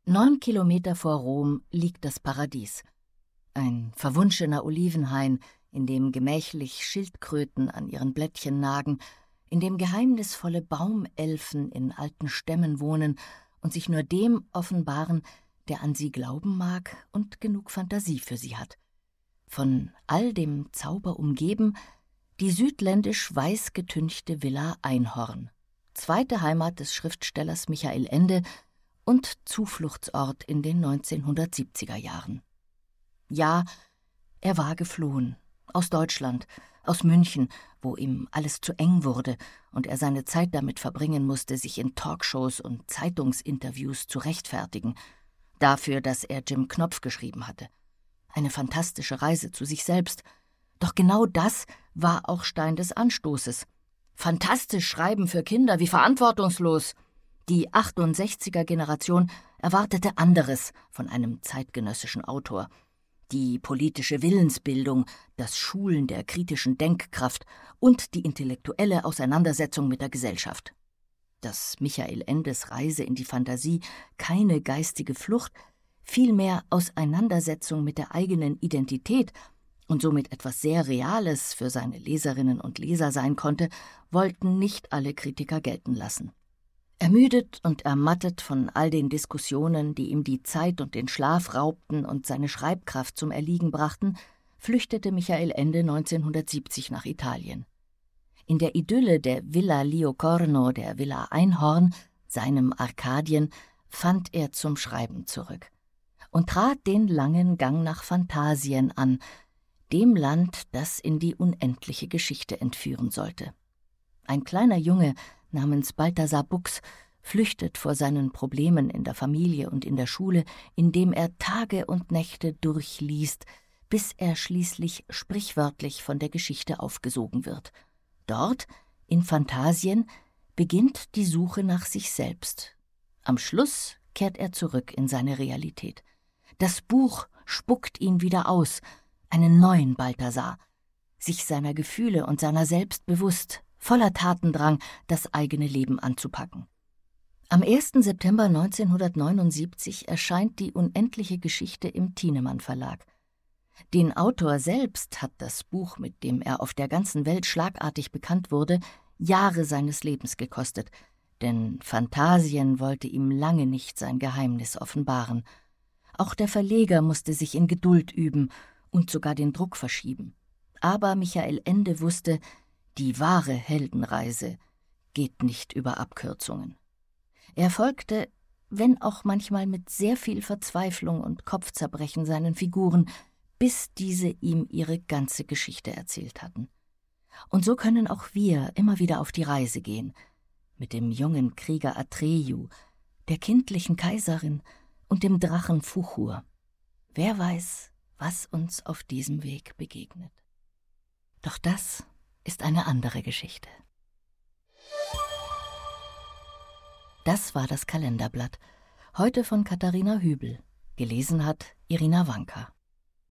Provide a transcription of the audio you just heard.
9 Kilometer vor Rom liegt das Paradies. Ein verwunschener Olivenhain, in dem gemächlich Schildkröten an ihren Blättchen nagen, in dem geheimnisvolle Baumelfen in alten Stämmen wohnen und sich nur dem offenbaren, der an sie glauben mag und genug Fantasie für sie hat. Von all dem Zauber umgeben, die südländisch weiß getünchte Villa Einhorn, zweite Heimat des Schriftstellers Michael Ende und Zufluchtsort in den 1970er Jahren. Ja, er war geflohen, aus Deutschland, aus München, wo ihm alles zu eng wurde und er seine Zeit damit verbringen musste, sich in Talkshows und Zeitungsinterviews zu rechtfertigen, dafür, dass er Jim Knopf geschrieben hatte. Eine fantastische Reise zu sich selbst. Doch genau das war auch Stein des Anstoßes. Fantastisch schreiben für Kinder, wie verantwortungslos. Die 68er-Generation erwartete anderes von einem zeitgenössischen Autor. Die politische Willensbildung, das Schulen der kritischen Denkkraft und die intellektuelle Auseinandersetzung mit der Gesellschaft. Dass Michael Endes Reise in die Fantasie keine geistige Flucht, vielmehr Auseinandersetzung mit der eigenen Identität und somit etwas sehr Reales für seine Leserinnen und Leser sein konnte, wollten nicht alle Kritiker gelten lassen. Ermüdet und ermattet von all den Diskussionen, die ihm die Zeit und den Schlaf raubten und seine Schreibkraft zum Erliegen brachten, flüchtete Michael Ende 1970 nach Italien. In der Idylle der Villa Liocorno, der Villa Einhorn, seinem Arkadien, fand er zum Schreiben zurück und trat den langen Gang nach Phantasien an, dem Land, das in die unendliche Geschichte entführen sollte. Ein kleiner Junge namens Balthasar Buchs flüchtet vor seinen Problemen in der Familie und in der Schule, indem er Tage und Nächte durchliest, bis er schließlich sprichwörtlich von der Geschichte aufgesogen wird. Dort, in Phantasien, beginnt die Suche nach sich selbst. Am Schluss kehrt er zurück in seine Realität. Das Buch spuckt ihn wieder aus, einen neuen Balthasar, sich seiner Gefühle und seiner selbst bewusst, voller Tatendrang, das eigene Leben anzupacken. Am 1. September 1979 erscheint die unendliche Geschichte im Thienemann Verlag. Den Autor selbst hat das Buch, mit dem er auf der ganzen Welt schlagartig bekannt wurde, Jahre seines Lebens gekostet, denn Phantasien wollte ihm lange nicht sein Geheimnis offenbaren. Auch der Verleger musste sich in Geduld üben und sogar den Druck verschieben. Aber Michael Ende wusste, die wahre Heldenreise geht nicht über Abkürzungen. Er folgte, wenn auch manchmal mit sehr viel Verzweiflung und Kopfzerbrechen seinen Figuren, bis diese ihm ihre ganze Geschichte erzählt hatten. Und so können auch wir immer wieder auf die Reise gehen, mit dem jungen Krieger Atreyu, der kindlichen Kaiserin und dem Drachen Fuchur. Wer weiß, was uns auf diesem Weg begegnet. Doch das ist eine andere Geschichte. Das war das Kalenderblatt, heute von Katharina Hübel. Gelesen hat Irina Wanka.